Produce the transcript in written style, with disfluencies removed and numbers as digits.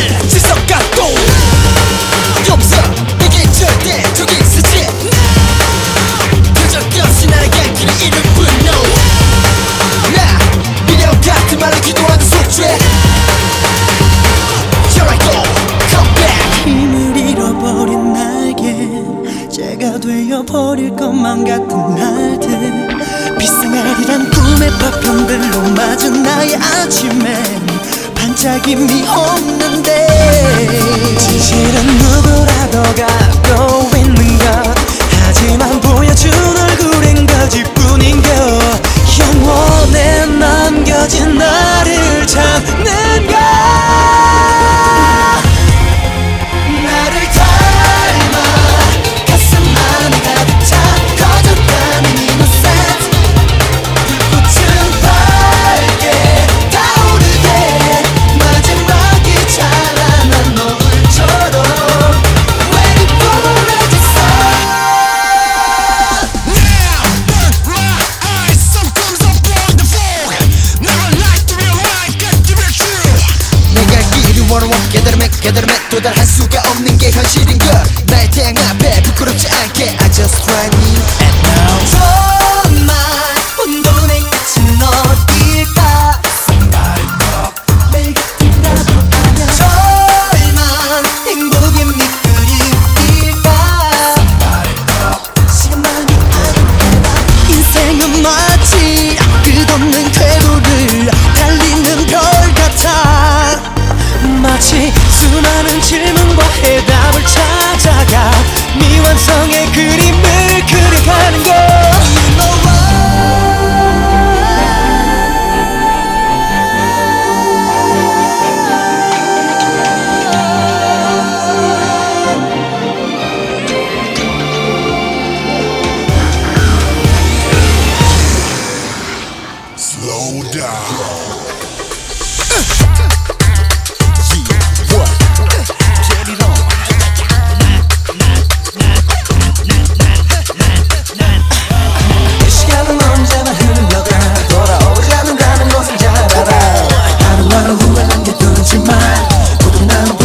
지석각도 없어 내게 절대 적이 쓰지 그저없이 나의 갈 길을 잃을 뿐 no 나 미련 같은 말을 기도하는 속죄 Here I go come back 힘을 잃어버린 나에게 죄가 되어버릴 것만 같은 날들 비생활이란 꿈의 파편들로 맞은 나의 아침엔 반짝임이 없는데 진실은 누구라도 갖고 있는 것 하지만 보여준 얼굴인 거짓뿐인 것 영원에 남겨진 나를 찾는 것 나를 닮아 가슴 안에 가득 차 커져가는 innocence 불꽃은 밝게 타오르게 마지막이 찬란한 노을처럼 Waiting for the sun Now, burn my eyes, sun comes up on the floor. Never like the real life, get to be true. 내가 길이 원하워 깨달음에 도달할 수가 없는 게 현실인 걸 나의 태양 앞에 부끄럽지 않게 I just try me and now 정말 혼돈의 끝은 어딜까 매일 같은다고 하면 절망 행복의 밑그림일까 시간만이 아니라 인생은 마치 끝없는 궤도를 달리는 별 같아 마치 수많은 질문과 해답을 찾아가 미완성의 그림을 그려가는 것 You know Slow down. 시간은 언제나 흘러가 돌아오지 않는다는 것을 잘 알아 하루하루 후회한 게 두지만 모두 나는